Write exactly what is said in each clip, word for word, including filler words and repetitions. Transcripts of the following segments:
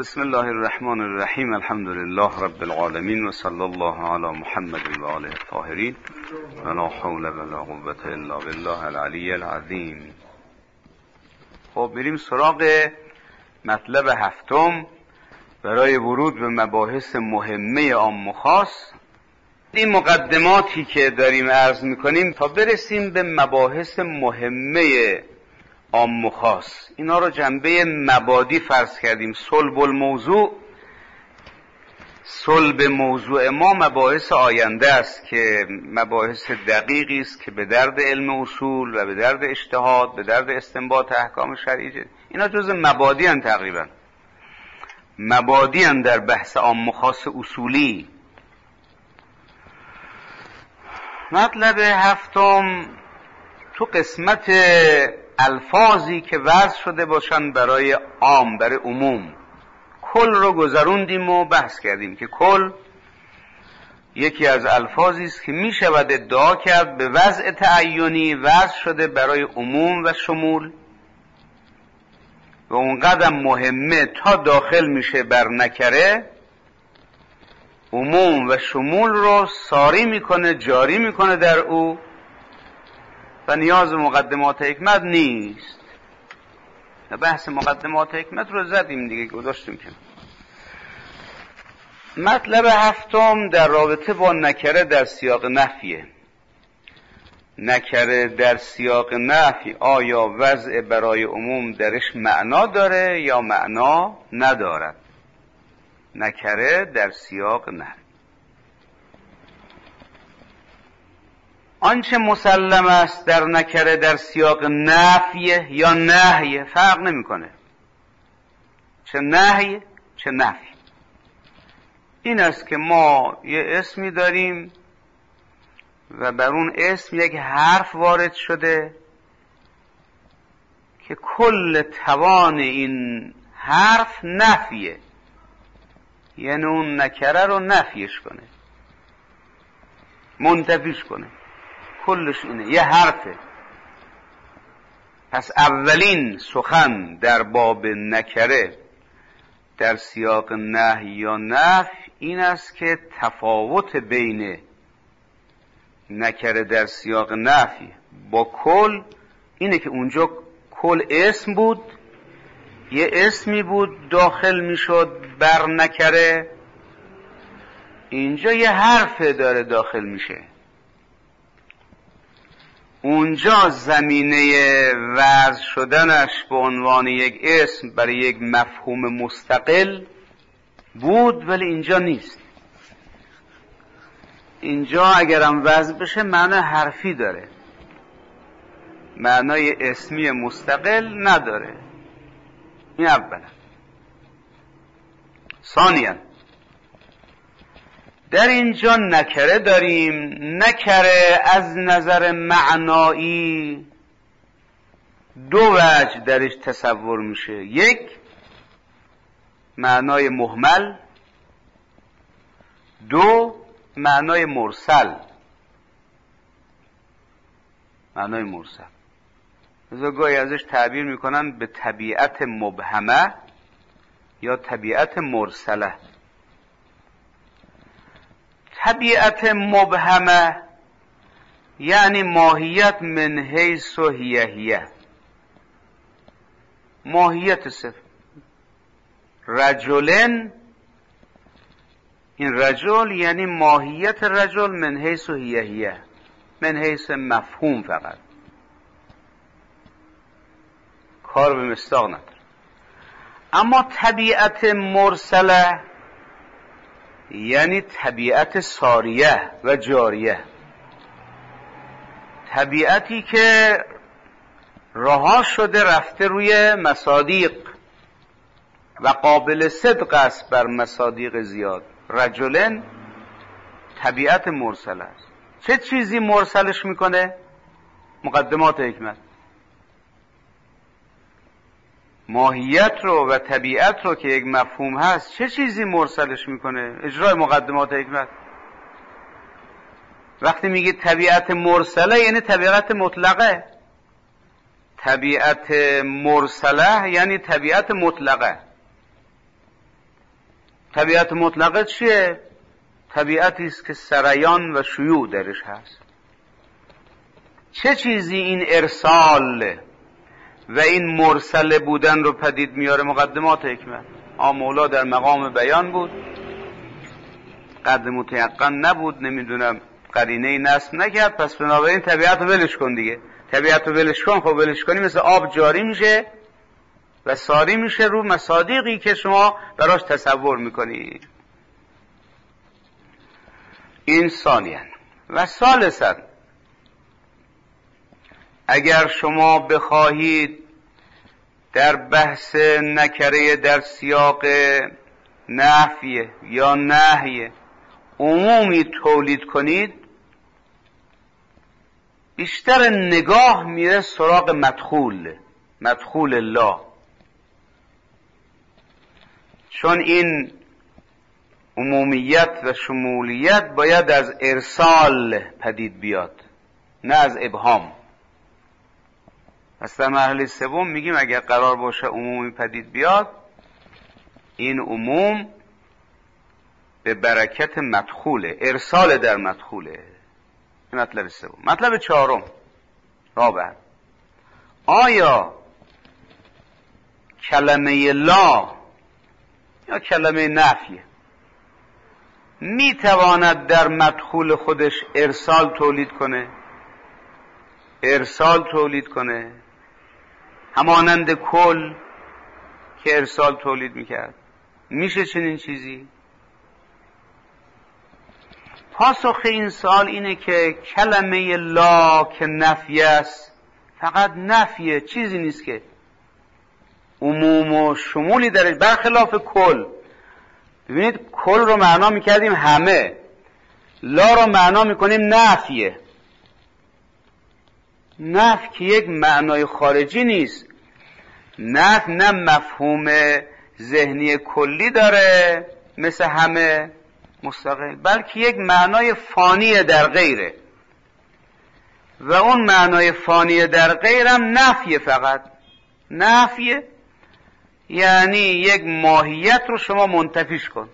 بسم الله الرحمن الرحیم. الحمد لله رب العالمین و صلی الله علی محمد و آله الطاهرین و لا حول ولا قوة الا بالله العلی العظیم. خب میریم سراغ مطلب هفتم برای ورود به مباحث مهمه عام و خاص. این مقدماتی که داریم عرض میکنیم تا برسیم به مباحث مهمه عام و خاص، اینا رو جنبه مبادی فرض کردیم. صلب الموضوع، صلب موضوع ما مباحث آینده است که مباحث دقیقی است که به درد علم اصول و به درد اجتهاد، به درد استنباط احکام شرعی، اینا جز مبادی هستند. تقریبا مبادی هستند در بحث عام و خاص اصولی. مطلب هفتم تو قسمت الفاظی که وضع شده باشن برای عام، برای عموم. کل رو گذروندیم و بحث کردیم که کل یکی از الفاظی است که می شود ادعا کرد به وضع تعینی وضع شده برای عموم و شمول و اون قدم مهمه تا داخل میشه بر نکره، عموم و شمول رو ساری میکنه، جاری میکنه در او و نیاز به مقدمات حکمت نیست. بحث مقدمات حکمت رو زدیم دیگه، گذاشتیم که مطلب هفتم در رابطه با نکره در سیاق نفیه. نکره در سیاق نفی آیا وضع برای عموم درش معنا داره یا معنا ندارد؟ نکره در سیاق نفی آنچه مسلم است در نکره در سیاق نفیه یا نهیه فرق نمیکنه، چه نهیه چه نفی. این است که ما یه اسمی داریم و بر اون اسم یک حرف وارد شده که کل توان این حرف نفیه، یعنی اون نکره رو نفیش کنه، منتفیش کنه. کلش اینه، یه حرفه. پس اولین سخن در باب نکره در سیاق نهی یا نفی این است که تفاوت بین نکره در سیاق نفی با کل اینه که اونجا کل اسم بود، یه اسمی بود داخل میشد بر نکره، اینجا یه حرف داره داخل میشه. اونجا زمینه وضع شدنش به عنوان یک اسم برای یک مفهوم مستقل بود، ولی اینجا نیست. اینجا اگرم وضع بشه معنی حرفی داره، معنای اسمی مستقل نداره. این اولا. ثانیاً در اینجا نکره داریم. نکره از نظر معنایی دو وجه درش تصور میشه. یک، معنای مهمل. دو، معنای مرسل. معنای مرسل از گاهی ازش تعبیر میکنن به طبیعت مبهمه یا طبیعت مرسله. طبیعت مبهمه یعنی ماهیت من حیث و هیه هیه، ماهیت صفر. رجلن، این رجل یعنی ماهیت رجل من حیث و هیه هیه، من حیث مفهوم، فقط کار به مصداق نداره. اما طبیعت مرسله یعنی طبیعت ساریه و جاریه، طبیعتی که رها شده رفته روی مصادیق و قابل صدق است بر مصادیق زیاد. رجلن طبیعت مرسل است. چه چیزی مرسلش میکنه؟ مقدمات حکمت. ماهیت رو و طبیعت رو که یک مفهوم هست، چه چیزی مرسلش میکنه؟ اجرای مقدمات حکمت. وقتی میگه طبیعت مرسله یعنی طبیعت مطلقه. طبیعت مرسله یعنی طبیعت مطلقه. طبیعت مطلقه چیه؟ طبیعتی است که سریان و شیوع درش هست. چه چیزی این ارسال و این مرسل بودن رو پدید میاره؟ مقدمات حکمت. آ مولا در مقام بیان بود، قد متیقن نبود، نمیدونم قرینه نصب نکرد، پس بنابراین طبیعت رو ولش کن دیگه. طبیعت رو ولش کن، خب ولش کنی مثل آب جاری میشه و ساری میشه رو مصادیقی که شما براش تصور میکنی. این ثانیاً. و ثالثاً، اگر شما بخواهید در بحث نکره در سیاق نفی یا نهی عمومی تولید کنید، بیشتر نگاه میره سراغ مدخول مدخول الله، چون این عمومیت و شمولیت باید از ارسال پدید بیاد، نه از ابهام. پس در مرحله سوم میگیم اگر قرار باشه عمومی پدید بیاد، این عموم به برکت مدخوله، ارسال در مدخوله. مطلب سوم. مطلب چهارم، رابع، آیا کلمه لا یا کلمه نفی میتواند در مدخول خودش ارسال تولید کنه؟ ارسال تولید کنه همانند کل که ارسال تولید میکرد؟ میشه چنین چیزی؟ پاسخ این سوال اینه که کلمه لا که نفی است، فقط نفیه، چیزی نیست که عموم و شمولی درش، برخلاف کل. ببینید کل رو معنا میکردیم همه، لا رو معنا میکنیم نفیه. نفی که یک معنای خارجی نیست، نفی نه مفهوم ذهنی کلی داره مثل همه مستقل، بلکه یک معنای فانی در غیره، و اون معنای فانی در غیرم نفیه. فقط نفیه یعنی یک ماهیت رو شما منتفیش کن.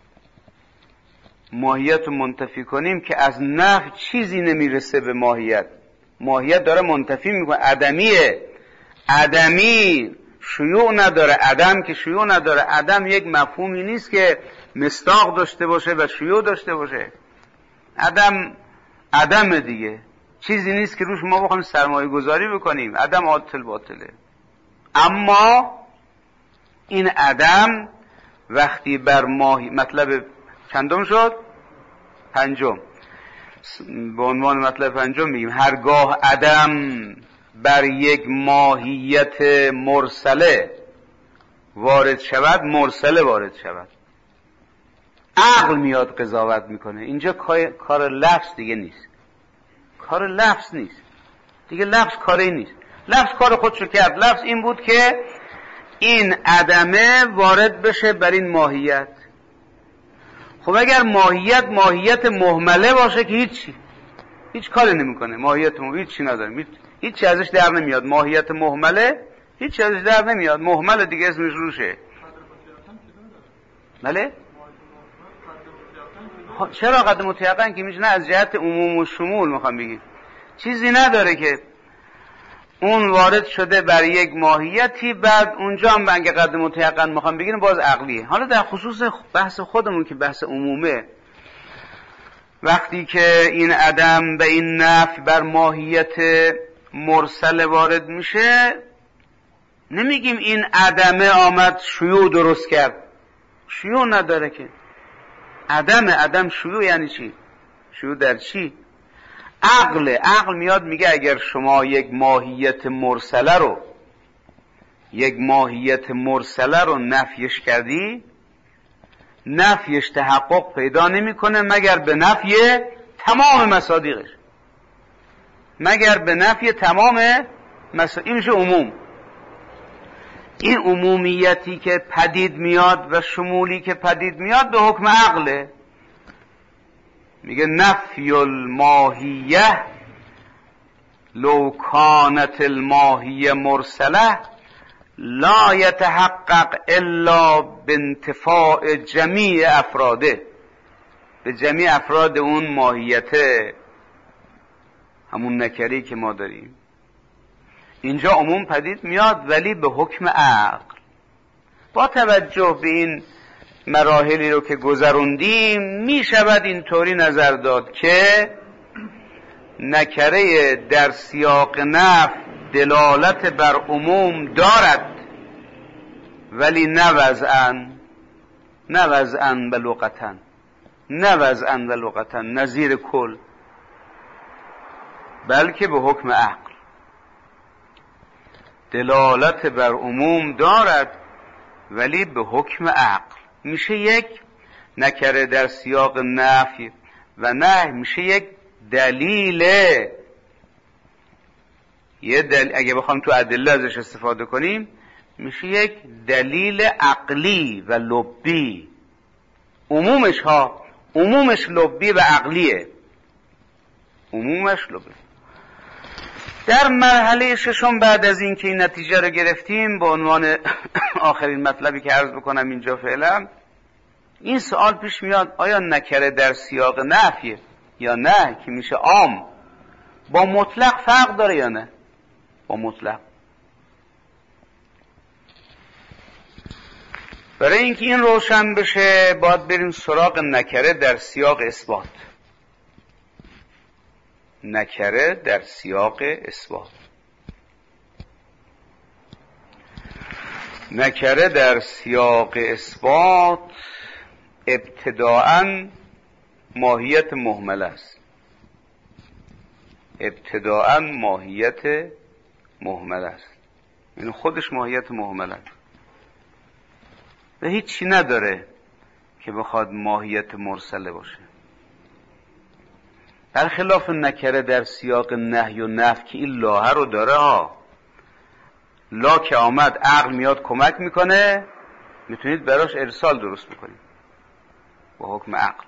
ماهیت رو منتفی کنیم که از نفی چیزی نمیرسه به ماهیت. ماهیت داره منتفی میکنه، عدمیه، عدمی شیوع نداره. عدم که شیوع نداره، عدم یک مفهومی نیست که مصداق داشته باشه و شیوع داشته باشه. عدم عدم دیگه، چیزی نیست که روش ما بخوایم سرمایه گذاری بکنیم. عدم عاطل باطله. اما این عدم وقتی بر ماهی، مطلب چندم شد؟ پنجم. به عنوان مطلب پنجم میگیم هرگاه عدم بر یک ماهیت مرسله وارد شود، مرسله وارد شود، عقل میاد قضاوت میکنه. اینجا کار لفظ دیگه نیست، کار لفظ نیست دیگه، لفظ کاری نیست. لفظ کار خودشو کرد. لفظ این بود که این عدمه وارد بشه بر این ماهیت. خب اگر ماهیت ماهیت مهمله باشه که هیچی، هیچ کاری نمیکنه، ماهیت مهمله هیچی نداره، هیچ هیچی ازش در نمیاد. ماهیت مهمله هیچی ازش در نمیاد، مهمله دیگه، اسمش روشه. بله؟ چرا قد متیقن که میشه؟ نه، از جهت عموم و شمول میخوام بگیم چیزی نداره که اون وارد شده بر یک ماهیتی، بعد اونجا هم بنگ قد متیقن میخوام بگیم باز عقلیه. حالا در خصوص بحث خودمون که بحث عمومه، وقتی که این عدم به این نفی بر ماهیت مرسل وارد میشه، نمیگیم این عدمه آمد شیوع درست کرد. شیوع نداره که. عدم عدم شیوع یعنی چی؟ شیوع در چی؟ عقل عقل میاد میگه اگر شما یک ماهیت مرسله رو یک ماهیت مرسله رو نفیش کردی، نفیش تحقق پیدا نمیکنه مگر به نفی تمام مصادیقش، مگر به نفی تمام مصادیق. این میشه عموم. این عمومیتی که پدید میاد و شمولی که پدید میاد به حکم عقله. میگه نفی الماهیه لو کانت الماهیه مرسله لا یتحقق الا بانتفاع جمیع افراده، به جمیع افراد اون ماهیته، همون نکری که ما داریم. اینجا عموم پدید میاد ولی به حکم عقل. با توجه به این مراحلی رو که گذروندیم می شود اینطوری نظر داد که نکره در سیاق نفی دلالت بر عموم دارد ولی نه وضعاً، نه وضعاً و لغتاً، نه وضعاً و لغتاً نظیر کل، بلکه به حکم عقل دلالت بر عموم دارد ولی به حکم عقل. میشه یک نکره در سیاق نفی و نه میشه یک دلیل، یه دل... اگه بخوام تو ادله ازش استفاده کنیم میشه یک دلیل عقلی و لبی. عمومش ها عمومش لبی و عقلیه، عمومش لبی. در مرحله ششم بعد از این که این نتیجه رو گرفتیم، به عنوان آخرین مطلبی که عرض بکنم اینجا فعلا، این سوال پیش میاد آیا نکره در سیاق نفیه یا نه که میشه عام، با مطلق فرق داره یا نه؟ با مطلق. برای اینکه این روشن بشه باید بریم سراغ نکره در سیاق اثبات. نکره در سیاق اثبات. نکره در سیاق اثبات ابتداءً ماهیت مهمل است. ابتداءً ماهیت مهمل است، یعنی خودش ماهیت مهمل است و هیچی نداره که بخواد ماهیت مرسله باشه. در خلاف نکره در سیاق نهی و نفی که این لاها رو داره ها، لا که آمد عقل میاد کمک میکنه، میتونید براش ارسال درست بکنید با حکم عقل.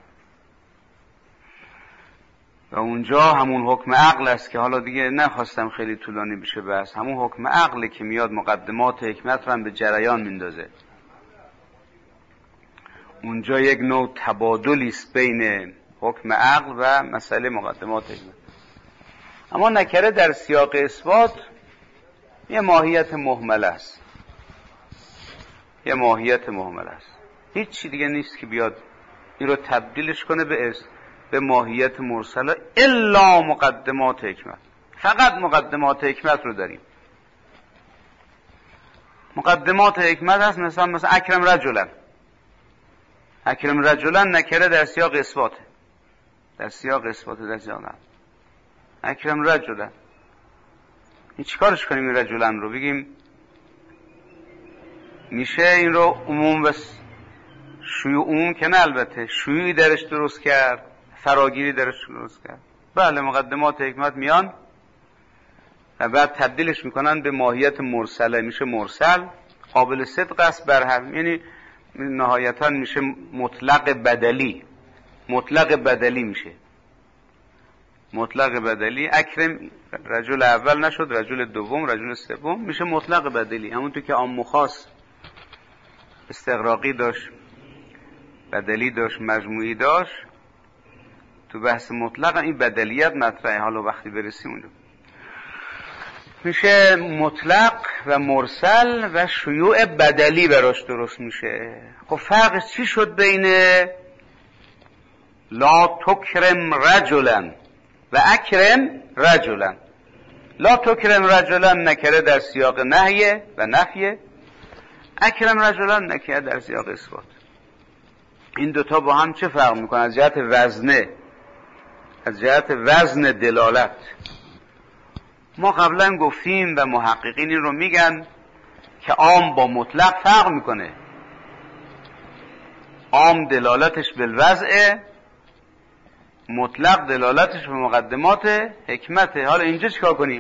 و اونجا همون حکم عقل است که حالا دیگه نخواستم خیلی طولانی بشه بس، همون حکم عقل که میاد مقدمات حکمت رو هم به جریان میندازه. اونجا یک نوع تبادلی است بین حکم عقل و مسئله مقدمات حکمت. اما نکره در سیاق اثبات یه ماهیت مهمل است، یه ماهیت مهمل است، هیچ چی دیگه نیست که بیاد این رو تبدیلش کنه به اس به ماهیت مرسله الا مقدمات حکمت. فقط مقدمات حکمت رو داریم. مقدمات حکمت هست، مثلا مثلا اکرم رجلا، اکرم رجلا نکره در سیاق اثباته، در سیاق اثباته، در سیاق نفی. اکرم رجلا، این چیکارش کنیم این رجلا رو؟ بگیم میشه این رو عموم و شیوع، عموم که نه البته، شیوعی درش درست کرد، فراگیری درش درست کرد. بله مقدمات حکمت میان و بعد تبدیلش میکنن به ماهیت مرسله، میشه مرسل، قابل صدق است بر هم، یعنی نهایتا میشه مطلق بدلی، مطلق بدلی میشه، مطلق بدلی. اکرم رجل اول نشد، رجل دوم، رجل سوم، میشه مطلق بدلی. همونطور که عام و خاص استغراقی داشت، بدلی داشت، مجموعی داشت، تو بحث مطلق این بدلیت مطرحه. حالا وقتی برسیم اونجا میشه مطلق و مرسل و شیوع بدلی براش درست میشه. خب فرقش چی شد بین لا تکرم رجلا و اکرم رجلا؟ لا تکرم رجلا نکره در سیاق نهیه و نفیه، اکرم رجلا نکره در سیاق اثبات. این دوتا با هم چه فرق میکنه از جهت وزنه، از جهت وزن دلالت؟ ما قبلا گفتیم و محققین این رو میگن که عام با مطلق فرق میکنه. عام دلالتش بالوضع، مطلق دلالتش به مقدمات حکمته. حالا اینجا چیکار کنیم؟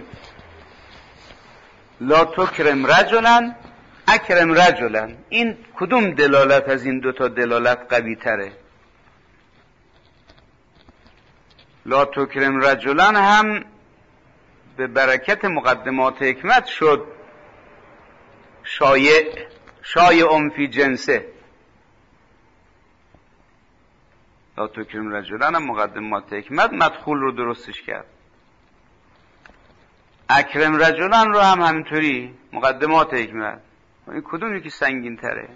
لا تکرم رجلا اکرم رجلا، این کدوم دلالت از این دوتا دلالت قوی تره؟ لا تکرم رجلا هم به برکت مقدمات حکمت شد شایع شایع فی جنسه. لا تکرم رجلا هم مقدمات حکمت مدخول رو درستش کرد. اکرم رجلا رو هم همینطوری مقدمات حکمت. این کدومی که سنگین تره؟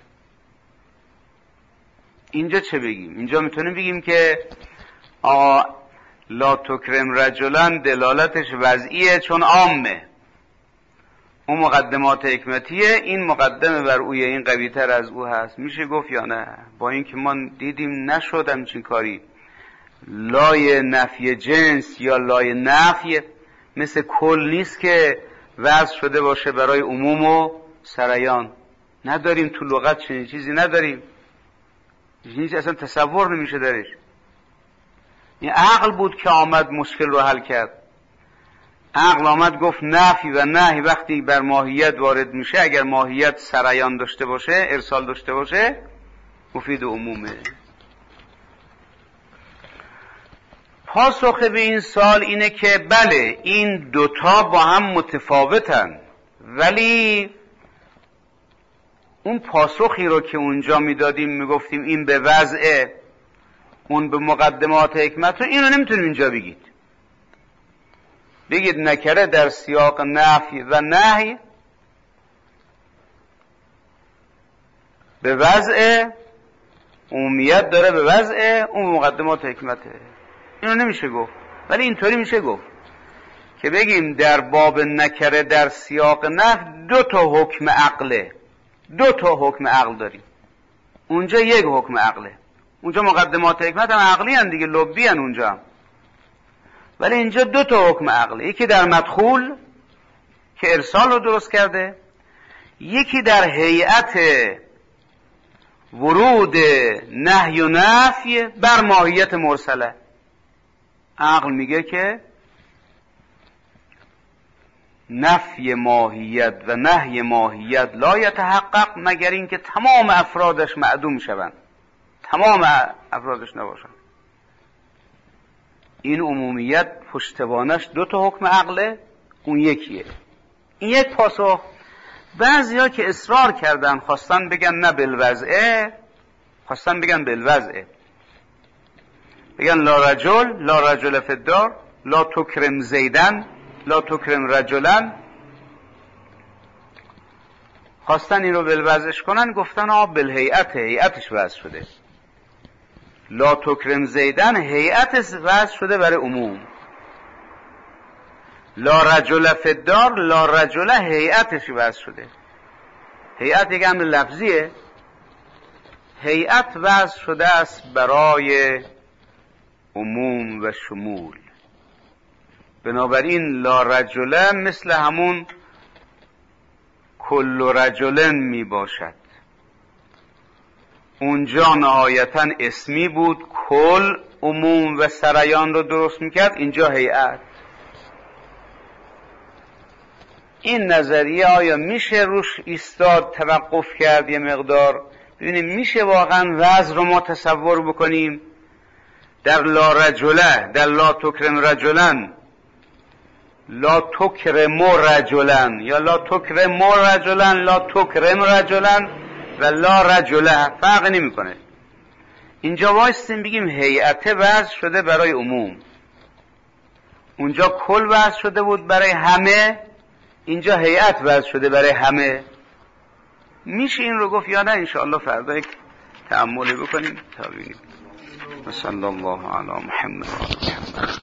اینجا چه بگیم؟ اینجا میتونیم بگیم که آقا لا تکرم رجلا دلالتش وضعیه چون عامه، اون مقدمات حکمتیه، این مقدمه بر اوی، این قوی تر از او هست. میشه گفت یا نه؟ با اینکه ما دیدیم نشد همچین کاری. لای نفی جنس یا لای نفی مثل کل نیست که وضع شده باشه برای عموم و سریان. نداریم تو لغت چنین چیزی، نداریم، چیزی اصلا تصور نمیشه درش. این عقل بود که آمد مشکل رو حل کرد. عقل آمد گفت نفی و نهی وقتی بر ماهیت وارد میشه، اگر ماهیت سریان داشته باشه، ارسال داشته باشه، مفید عمومه. پاسخ به این سوال اینه که بله این دوتا با هم متفاوتن، ولی اون پاسخی رو که اونجا میدادیم میگفتیم این به وضعه، اون به مقدمات حکمت، رو اینو نمیتونیم اینجا بگید. بگید نکره در سیاق نفی و نهی به وضع عمومیت داره، به وضع اون مقدمات حکمته. اینو نمیشه گفت، ولی اینطوری میشه گفت که بگیم در باب نکره در سیاق نفی دو تا حکم عقله، دو تا حکم عقل داریم. اونجا یک حکم عقله، اونجا مقدمات حکمت هم عقلی هن دیگه، لبی هن اونجا هم. ولی اینجا دو تا حکم عقله، یکی در مدخول که ارسال رو درست کرده، یکی در هیئت ورود نهی و نفی بر ماهیت مرسله. عقل میگه که نفی ماهیت و نهی ماهیت لا یتحقق مگر اینکه تمام افرادش معدوم شوند، تمام افرادش نباشند. این عمومیت پشتوانش دو تا حکم عقله، اون یکیه. این یک پاسخ. بعضیا که اصرار کردن خواستن بگن نه بالوضعه، خواستن بگن بالوضعه، بگن لا رجل لا رجل فی الدار لا تکرم زیدن لا تکرم رجلن، خواستن این رو بالوضعش کنن. گفتن آه بالهیئت، هیئتش وضع شده. لا تکرم زیدن هیئتش وضع شده برای عموم. لا رجل فی الدار لا رجل هیئتش وضع شده. هیئت یک امر لفظیه، هیئت وضع شده است برای عموم و شمول. بنابراین لا رجل مثل همون کل رجل می باشد. اونجا نهایتا اسمی بود، کل عموم و سریان رو درست میکرد، اینجا هیئت. این نظریه آیا میشه روش ایستاد توقف کرد یه مقدار ببینیم میشه واقعا وضع رو ما تصور بکنیم؟ در لا رجله، در لا تکرم رجلن، لا تکرم رجلن یا لا تکرم رجلن، لا تکرم رجلن و لا رجله فرق نمی کنه. اینجا وایستیم بگیم هیئت وضع شده برای عموم، اونجا کل وضع شده بود برای همه، اینجا هیئت وضع شده برای همه. میشه این رو گفت یا نه؟ انشاءالله فردا یک تأملی بکنیم تا ببینیم. صلی الله علی محمد.